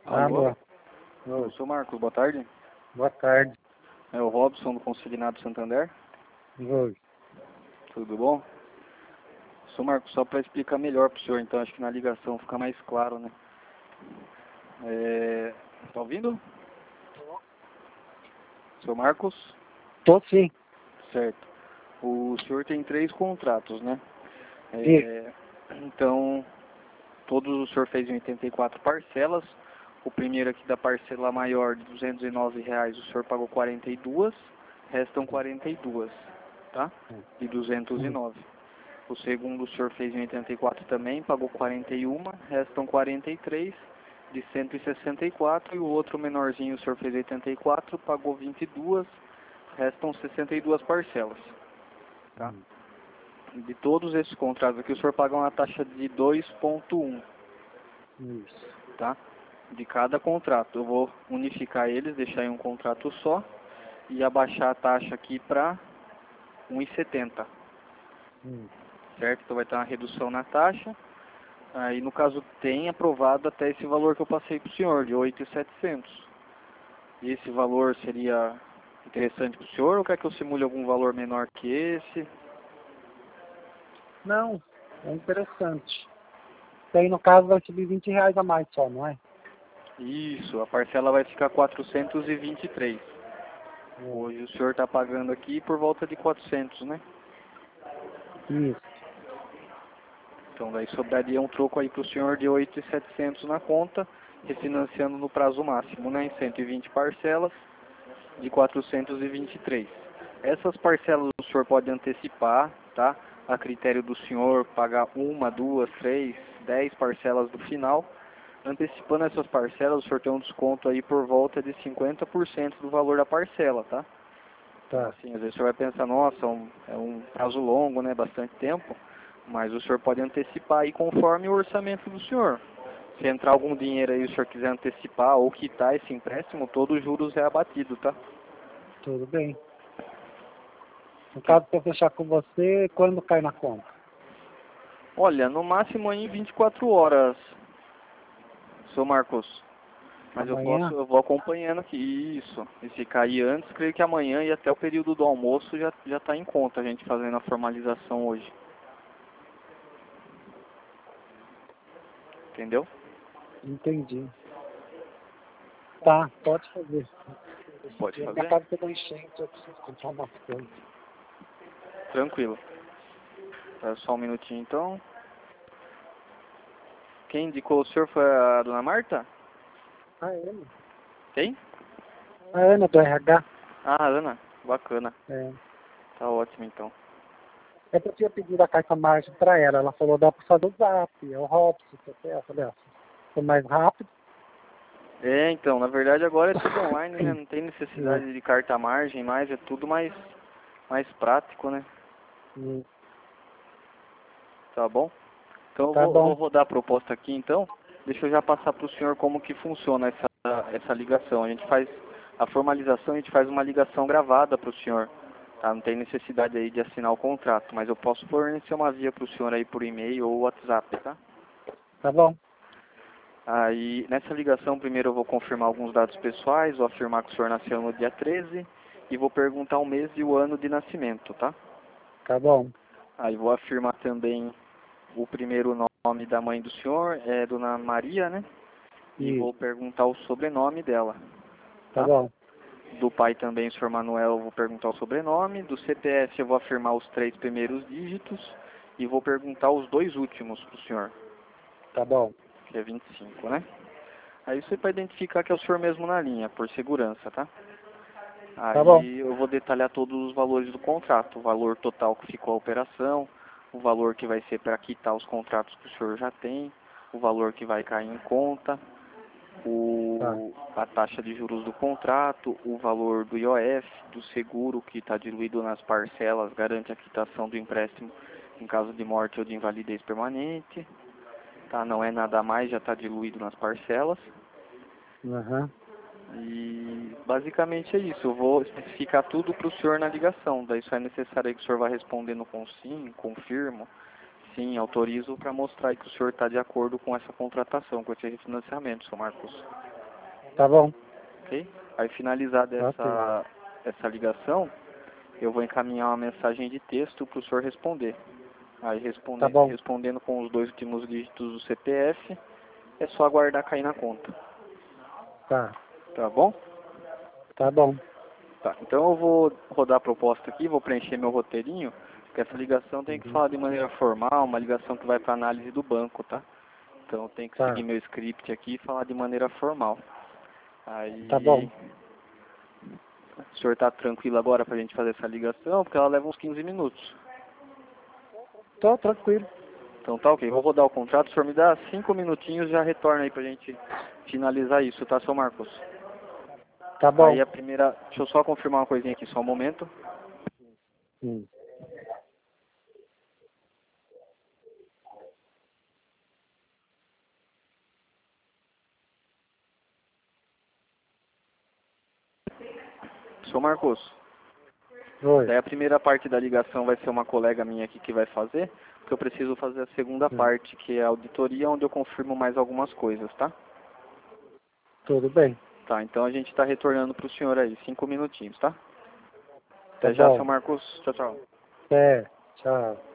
Alô? Eu sou Marcos, boa tarde. Boa tarde. É o Robson do Consignado Santander. Oi. Tudo bom? Sou Marcos, só para explicar melhor para o senhor, então acho que na ligação fica mais claro, né? Tá ouvindo? Seu Marcos? Tô sim. Certo. O senhor tem 3 contratos, né? Sim. Então, todos o senhor fez em 84 parcelas. O primeiro aqui da parcela maior de R$ 209, o senhor pagou 42, restam 42, tá? De 209. O segundo o senhor fez em 84 também, pagou 41, restam 43 de 164, e o outro menorzinho o senhor fez 84, pagou 22, restam 62 parcelas, tá? De todos esses contratos aqui, o senhor paga uma taxa de 2,1, Isso. tá? De cada contrato. Eu vou unificar eles, deixar em um contrato só e abaixar a taxa aqui para 1,70, certo? Então vai ter uma redução na taxa. Aí no caso tem aprovado até esse valor que eu passei para o senhor, de 8.700. E esse valor seria interessante para o senhor ou quer que eu simule algum valor menor que esse? Não, é interessante. Daí no caso vai subir R$ 20 a mais só, não é? Isso, a parcela vai ficar 423. Hoje o senhor está pagando aqui por volta de 400, né? Isso. Então daí sobraria um troco aí para o senhor de 8.700 na conta, refinanciando no prazo máximo, né? Em 120 parcelas de 423. Essas parcelas o senhor pode antecipar, tá? A critério do senhor, pagar 1, 2, 3, 10 parcelas do final. Antecipando essas parcelas, o senhor tem um desconto aí por volta de 50% do valor da parcela, tá? Tá. Assim, às vezes o senhor vai pensar, nossa, é um prazo longo, né? Bastante tempo. Mas o senhor pode antecipar aí conforme o orçamento do senhor. Se entrar algum dinheiro aí e o senhor quiser antecipar ou quitar esse empréstimo, todos os juros é abatido, tá? Tudo bem. No caso, se eu fechar com você, quando cai na conta? Olha, no máximo aí em 24 horas, seu Marcos. Mas Amanhã? eu vou acompanhando aqui. Isso. E se cair antes, creio que amanhã e até o período do almoço já está em conta a gente fazendo a formalização hoje. Entendeu? Entendi. Tá, pode fazer. Pode Minha fazer? casa pegou enchente, eu preciso comprar umas coisas. Tranquilo. Espera só um minutinho então. Quem indicou o senhor foi a dona Marta? A Ana. Quem? A Ana do RH. Ah, Ana. Bacana. É. Tá ótimo então. É que eu tinha pedido a carta margem pra ela. Ela falou, dá pra fazer o Zap, é o Robson, eu falei, foi mais rápido. Então, na verdade agora é tudo online, né? Não tem necessidade de carta margem mais, é tudo mais prático, né? Tá bom? Então Tá eu vou bom, rodar a proposta aqui então. Deixa eu já passar para o senhor como que funciona essa ligação. A gente faz a formalização, a gente faz uma ligação gravada para o senhor. Tá? Não tem necessidade aí de assinar o contrato, mas eu posso fornecer uma via para o senhor aí por e-mail ou WhatsApp, tá? tá bom. Aí, nessa ligação, primeiro eu vou confirmar alguns dados pessoais, vou afirmar que o senhor nasceu no dia 13 e vou perguntar o mês e o ano de nascimento, tá? Tá bom. Aí vou afirmar também o primeiro nome da mãe do senhor, é Dona Maria, né? E Isso. vou perguntar o sobrenome dela, Tá tá? bom. Do pai também, o senhor Manuel, eu vou perguntar o sobrenome. Do CPF eu vou afirmar os 3 primeiros dígitos e vou perguntar os 2 últimos pro senhor, Tá bom. que é 25, né? Aí você vai identificar que é o senhor mesmo na linha, por segurança, tá? Tá bom. Aí eu vou detalhar todos os valores do contrato, o valor total que ficou a operação, o valor que vai ser para quitar os contratos que o senhor já tem, o valor que vai cair em conta, Tá. a taxa de juros do contrato, o valor do IOF, do seguro que está diluído nas parcelas, garante a quitação do empréstimo em caso de morte ou de invalidez permanente, tá? Não é nada a mais, já está diluído nas parcelas. Aham. E basicamente é isso, eu vou especificar tudo para o senhor na ligação, daí só é necessário aí que o senhor vá respondendo com sim, confirmo, sim, autorizo, para mostrar aí que o senhor está de acordo com essa contratação, com esse refinanciamento, seu Marcos. Tá bom. Ok? Aí finalizada Ok. essa ligação, eu vou encaminhar uma mensagem de texto para o senhor responder. Aí Tá bom. respondendo com os 2 últimos dígitos do CPF, é só aguardar cair na conta. Tá. Tá bom? Tá bom. Tá, então eu vou rodar a proposta aqui, vou preencher meu roteirinho, porque essa ligação tem que Uhum. falar de maneira formal, uma ligação que vai para análise do banco, tá? Então eu tenho que Tá. seguir meu script aqui e falar de maneira formal. Tá bom. Aí, o senhor tá tranquilo agora pra gente fazer essa ligação, porque ela leva uns 15 minutos. Tô tranquilo. Então tá ok, vou rodar o contrato, o senhor me dá 5 minutinhos e já retorna aí pra gente finalizar isso, tá, seu Marcos? Tá Aí bom. a primeira, deixa eu só confirmar uma coisinha aqui, só um momento. Hum. Seu Marcos, Oi. daí a primeira parte da ligação vai ser uma colega minha aqui que vai fazer, porque eu preciso fazer a segunda Hum. parte, que é a auditoria, onde eu confirmo mais algumas coisas, tá? Tudo bem. Tá, então a gente tá retornando pro senhor aí, 5 minutinhos, tá? Tá Até já, seu bom. Marcos. Tchau, tchau. É. Tchau.